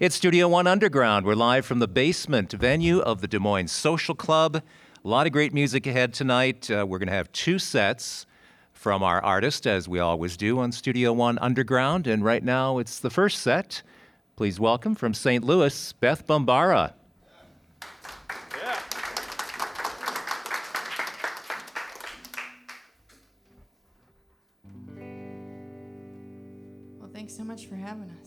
It's Studio One Underground. We're live from the basement venue of the Des Moines Social Club. A lot of great music ahead tonight. We're going to have two sets from our artist, as we always do on Studio One Underground. And right now, it's the first set. Please welcome from St. Louis, Beth Bambara. Yeah. Well, thanks so much for having us.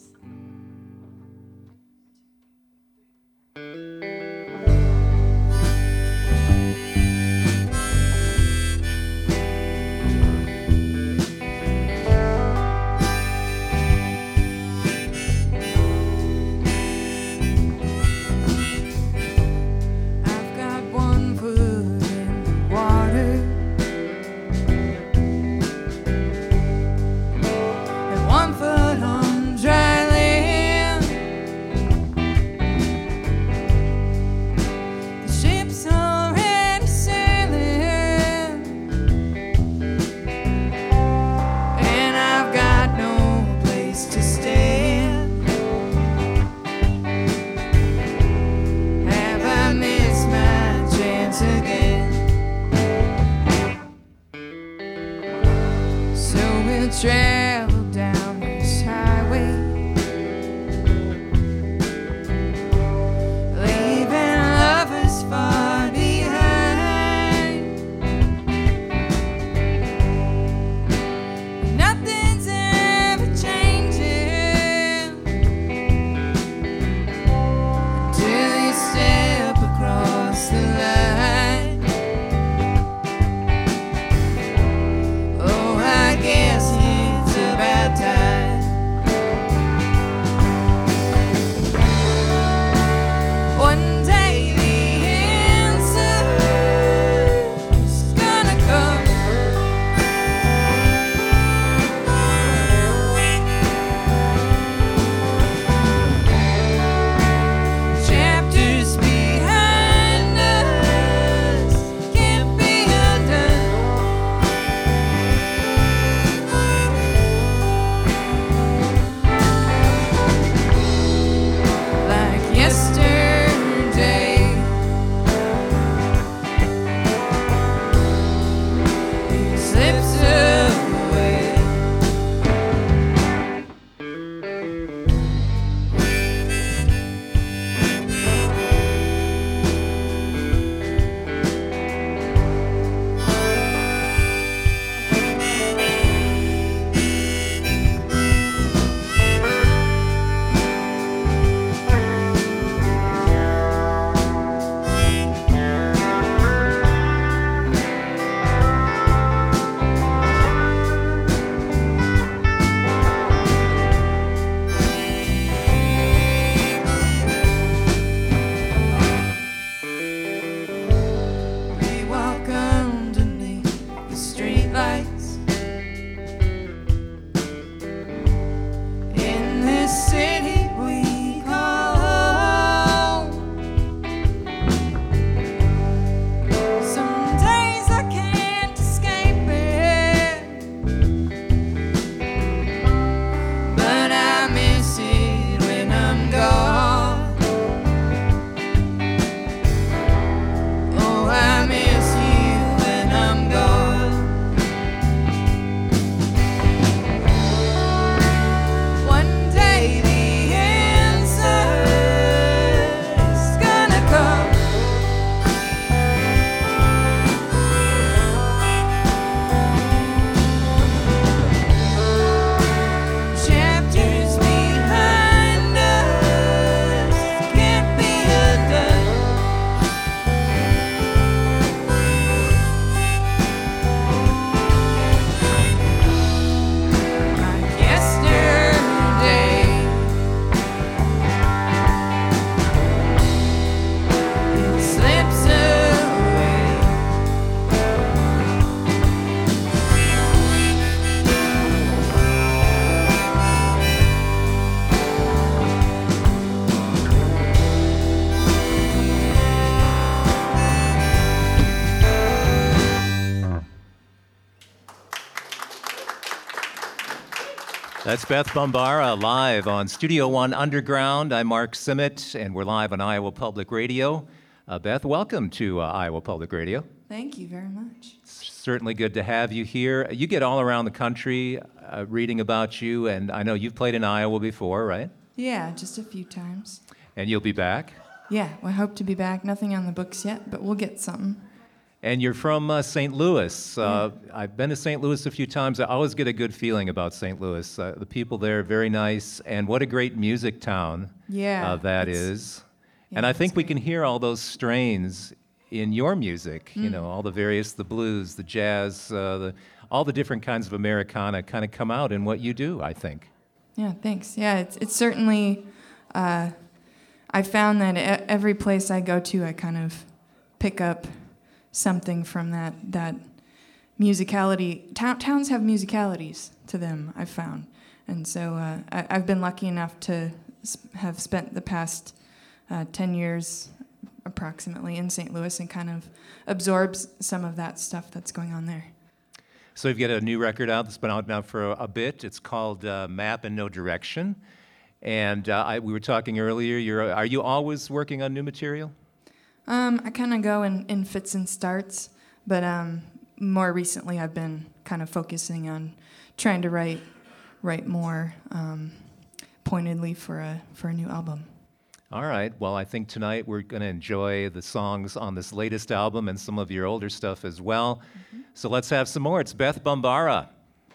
That's Beth Bombara live on Studio One Underground. I'm Mark Simmet, and we're live on Iowa Public Radio. Beth, welcome to Iowa Public Radio. Thank you very much. Certainly good to have you here. You get all around the country reading about you, and I know you've played in Iowa before, right? Yeah, just a few times. And you'll be back? Yeah, I hope to be back. Nothing on the books yet, but we'll get something. And you're from St. Louis. I've been to St. Louis a few times. I always get a good feeling about St. Louis. The people there are very nice, and what a great music town that is. Yeah, and I think we great. can hear all those strains in your music, you know, all the blues, the jazz, all the different kinds of Americana kind of come out in what you do, I think. Yeah, thanks. Yeah, it's certainly, I found that every place I go to, I kind of pick up something from that musicality. Towns have musicalities to them, I've found. And so I've been lucky enough to have spent the past 10 years approximately in St. Louis and kind of absorbs some of that stuff that's going on there. So you've got a new record out that's been out now for a bit. It's called Map and No Direction. And we were talking earlier, are you always working on new material? I kind of go in fits and starts, but more recently I've been kind of focusing on trying to write more pointedly for a new album. All right. Well, I think tonight we're going to enjoy the songs on this latest album and some of your older stuff as well. Mm-hmm. So let's have some more. It's Beth Bombara.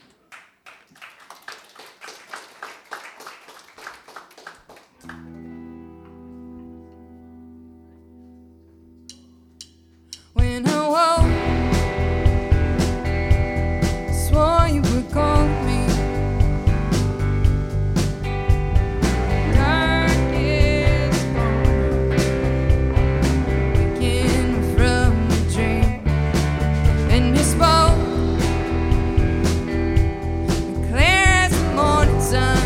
When I woke, swore you were calling me. Darkest morning, waking from a dream, and you spoke, clear as the morning sun.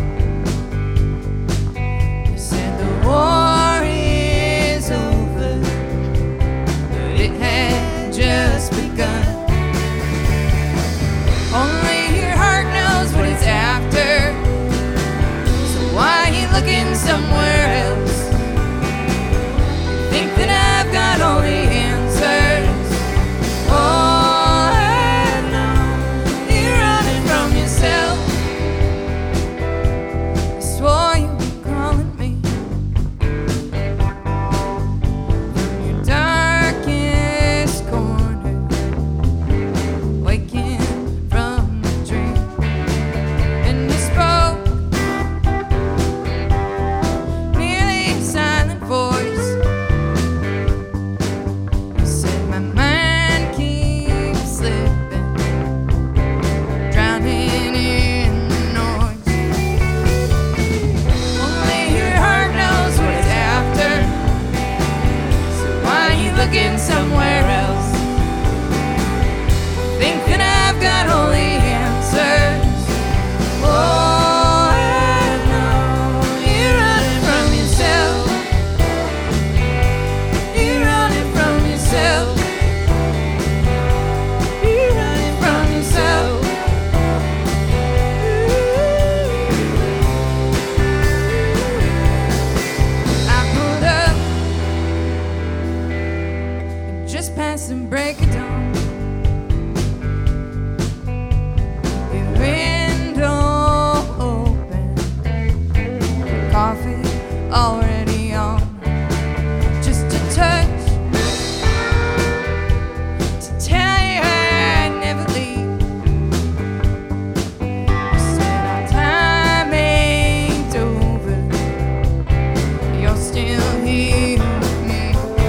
You said the war is over. It had just begun. Only your heart knows what it's after. So why are you looking somewhere else? You think that I've got all the answers. Oh, I know you're running from yourself. I swore you were calling me. Your darkest corner, waking from a dream, and you spoke, nearly a silent voice. You said my mind keeps slipping, drowning in the noise. Only your heart knows what it's after. So why are you looking somewhere else? Think that I've got all the answers. Oh, I know you're running from yourself. You're running from yourself. You're running from yourself. I pulled up just past the break of dawn. Your window open, coffee already on. Just a touch to tell you I'd never leave. You said our time ain't over. You're still here with me.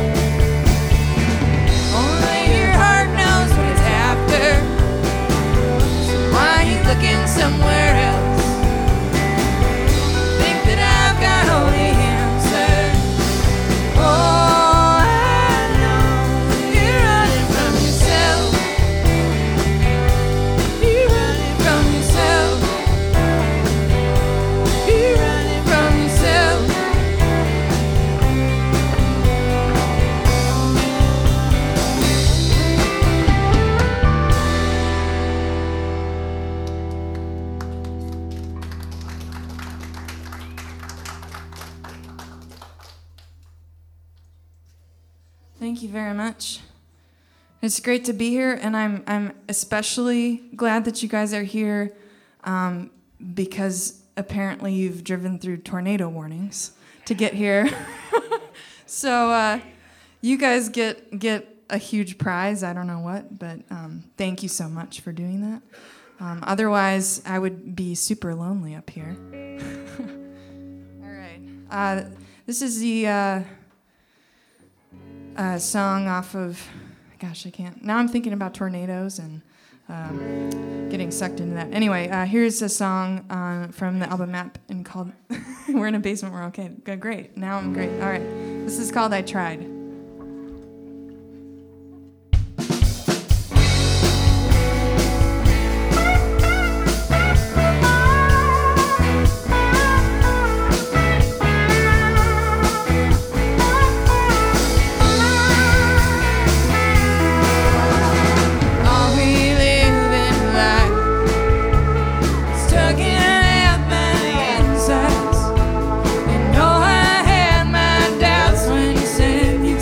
Only your heart knows what it's after. So why are you looking somewhere else? Think that I've got all the answers. Thank you very much. It's great to be here, and I'm especially glad that you guys are here because apparently you've driven through tornado warnings to get here. So you guys get a huge prize. I don't know what, but thank you so much for doing that. Otherwise, I would be super lonely up here. All right. This is the song off of, gosh, I can't. Now I'm thinking about tornadoes and getting sucked into that. Anyway, here's a song from the album Map and called We're in a Basement, We're Okay. Good, great. Now I'm great. All right. This is called I Tried. When you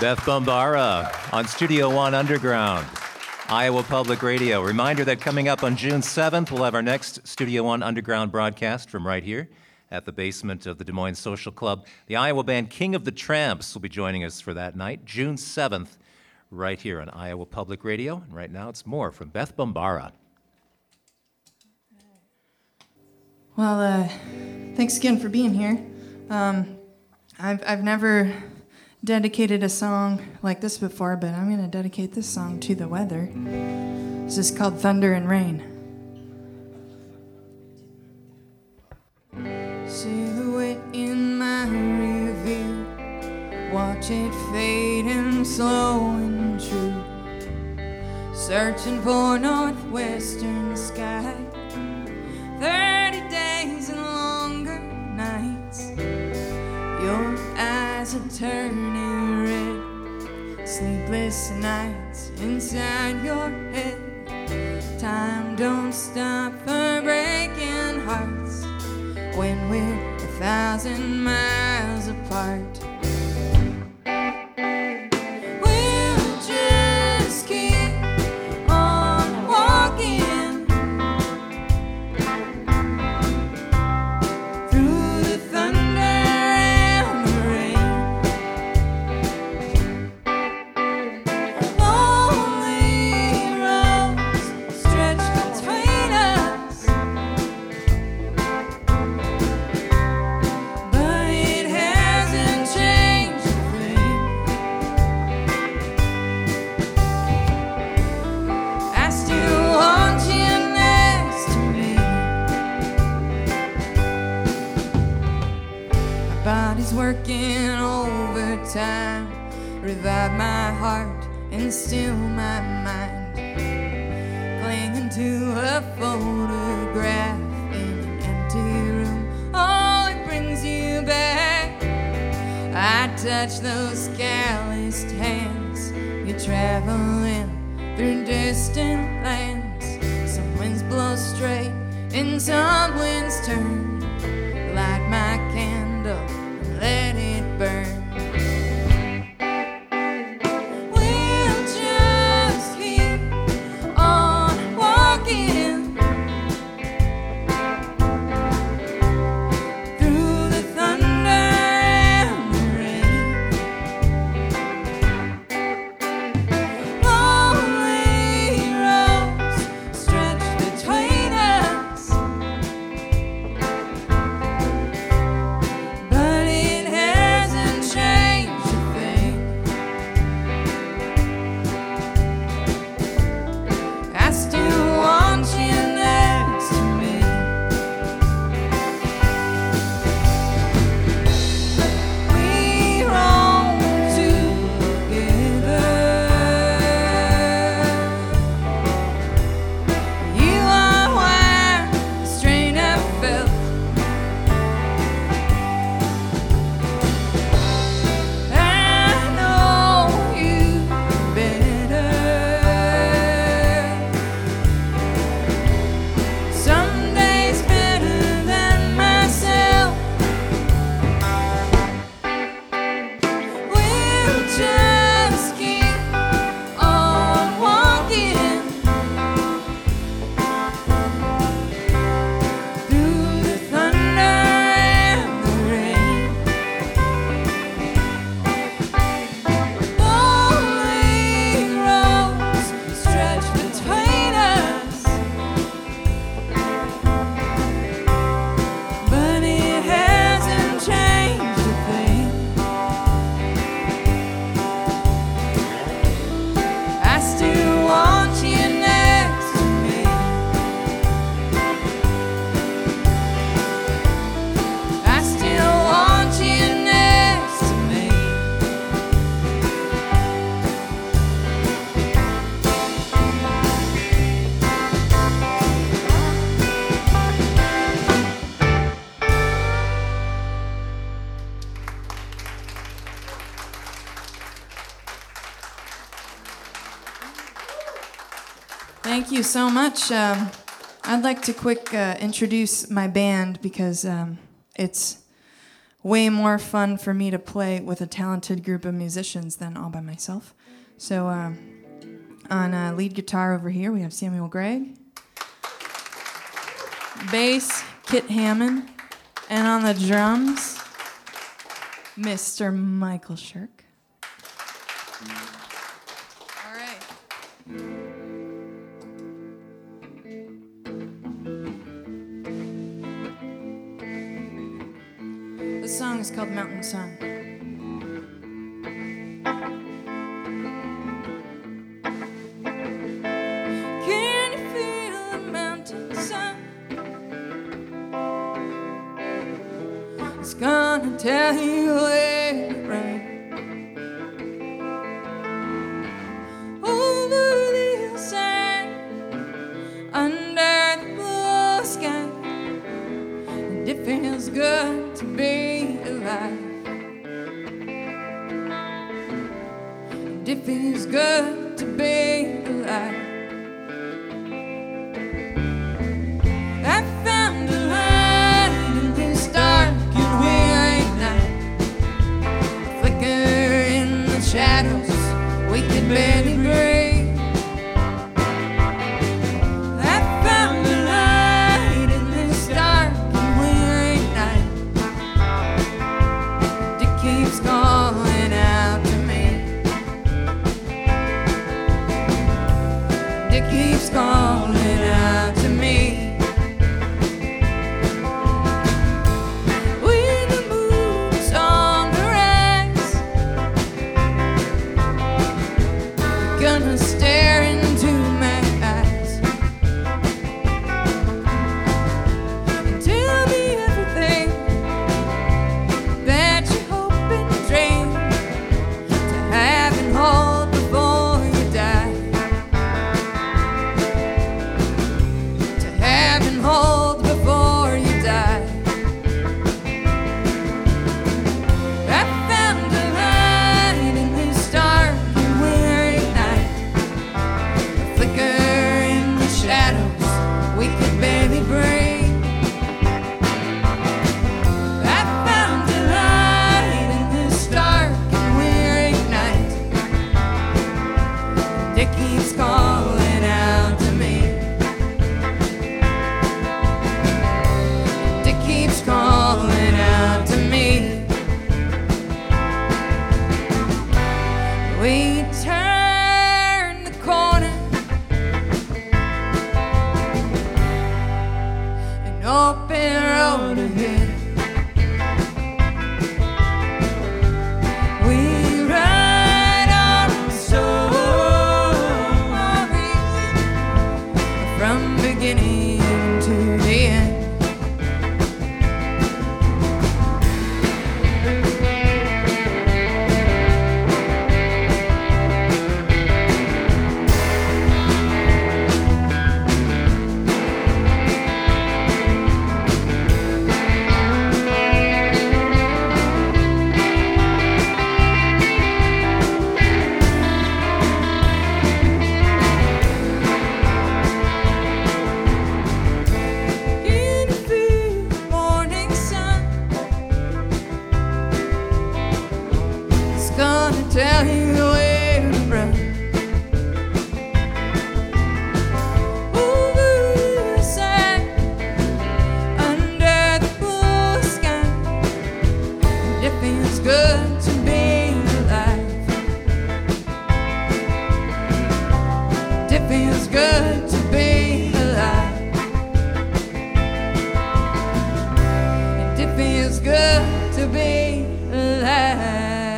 Beth Bombara on Studio One Underground, Iowa Public Radio. Reminder that coming up on June 7th, we'll have our next Studio One Underground broadcast from right here at the basement of the Des Moines Social Club. The Iowa band King of the Tramps will be joining us for that night, June 7th, right here on Iowa Public Radio. And right now, it's more from Beth Bombara. Well, thanks again for being here. I've never dedicated a song like this before, but I'm going to dedicate this song to the weather. This is called Thunder and Rain. Silhouette in my rear view, watch it fading slow and true, searching for northwestern sky, 30 days and longer nights. Your eyes are turning red, sleepless nights inside your head. Time don't stop for breaking hearts when we're 1,000 miles apart. We'll just keep on walking through the thunder and the rain. Lonely roads stretch between us, but it hasn't changed a thing. I still want you next to me. My body's working overtime, revive my heart and still my mind, clinging to a photograph in an empty room. Oh, it brings you back. I touch those calloused hands. You're traveling through distant lands. Some winds blow straight and some winds turn. Light my candle and let it burn. We'll just keep on walking through the thunder and the rain. Lonely roads stretch between us, but it hasn't changed a thing. I still want you next to me. We roam together. You are why the strain I felt. I know you better. Some days better than myself. We'll just keep on walking through the thunder and the rain. Lonely roads stretch between us, but it hasn't changed a thing. I still want you next to me. I still want you next to me. Thank you so much. I'd like to quick introduce my band because it's way more fun for me to play with a talented group of musicians than all by myself. So on lead guitar over here, we have Samuel Gregg. Bass, Kit Hammond. And on the drums, Mr. Michael Shirk. All right. The song is called Mountain Sun. Can you feel the mountain sun? It's gonna tell you where to run. Over the hillside, under the blue sky, and it feels good to be alive. And it feels good to be alive. I found a light in this dark and weary night. A flicker in the shadows, we could barely breathe. I found a light in this dark and weary night. It keeps calling out to me. It keeps calling out to me. When the moon's on the rise, you're gonna stare into my eyes and tell me everything that you hope and dream to have and hold before you die. To have and hold before you die. I found a light in this dark and weary night. A flicker in the shadows, we could barely breathe. I found a light in this dark and weary night. And it keeps calling out to me. And it keeps calling out to me. We turn the corner an open road ahead. We ride on stories from beginning to the end. Can you feel the morning sun? It's gonna tell you where to run. Over the side, under the blue sky, and it feels good to be alive. It feels good to be alive. And it feels good to be alive.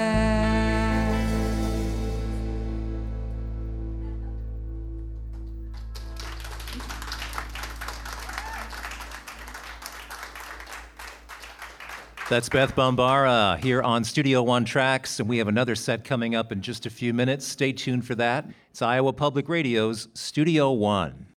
That's Beth Bombara here on Studio One Tracks, and we have another set coming up in just a few minutes. Stay tuned for that. It's Iowa Public Radio's Studio One.